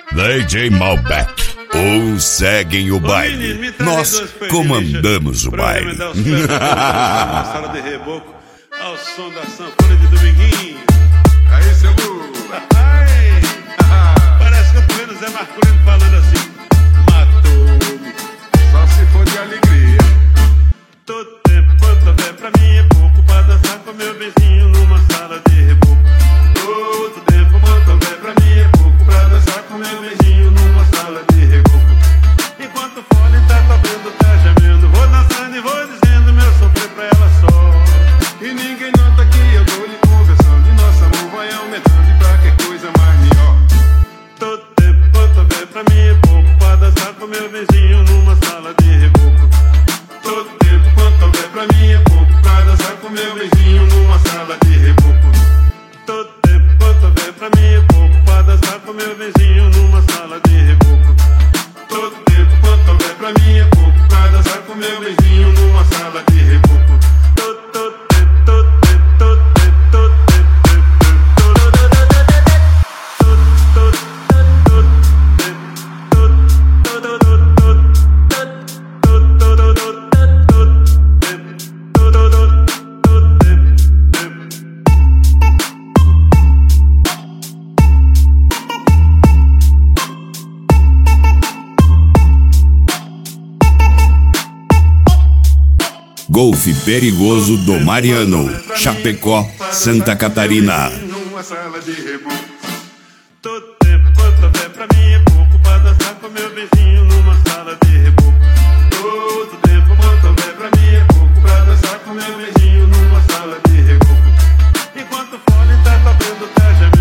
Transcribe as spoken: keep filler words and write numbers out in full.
D J Malbec. Ou seguem o baile. Nós comandamos o baile. Sala de reboco, ao som da sanfona de Dominguinho. Aí, seu Lu. Parece que eu tô vendo o Zé Marcolino falando assim: matou-me. Só se for de alegria. Todo tempo quanto houver pra mim é pouco pra dançar com meu vizinho numa sala de reboco. Todo tempo quanto houver pra mim é pouco pra dançar com meu vizinho numa sala de reboco. Enquanto o fole tá tocando, tá gemendo, vou dançando e vou dizendo meu sofrer pra ela só. E ninguém nota que eu tô lhe conversando. E nosso amor vai aumentando e pra que coisa mais melhor. Todo tempo quanto houver pra mim é pouco pra dançar com meu vizinho numa sala de reboco. Todo tempo quanto houver pra mim é pouco pra dançar com meu vizinho numa sala de reboco. Todo tempo quanto houver pra mim é pouco pra dançar com meu vizinho numa sala de reboco. Todo tempo quanto houver pra mim é pouco pra dançar com meu vizinho numa sala de reboco. Todo, todo tempo, todo tempo, todo tempo, todo tempo, todo tempo, todo, todo, todo, todo, Golfe Perigoso do Mariano, Chapecó, Santa Catarina. numa sala de reboco. Todo tempo quanto houver pra mim é pouco pra dançar com meu vizinho numa sala de reboco. Todo tempo quanto houver pra mim é pouco pra dançar com meu vizinho numa sala de reboco. Enquanto o fole tá tocando, tá gemendo.